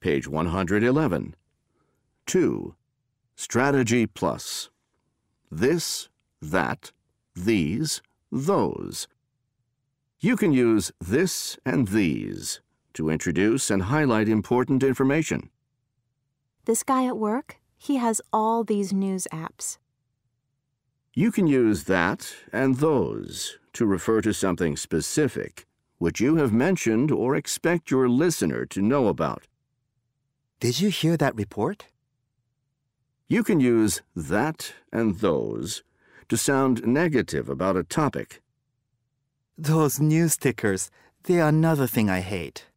page 111. 2. Strategy plus. This, that, these, those. You can use this and these to introduce and highlight important information. This guy at work, he has all these news apps. You can use that and those to refer to something specific which you have mentioned or expect your listener to know about. Did you hear that report? You can use that and those to sound negative about a topic. Those news stickers, they are another thing I hate.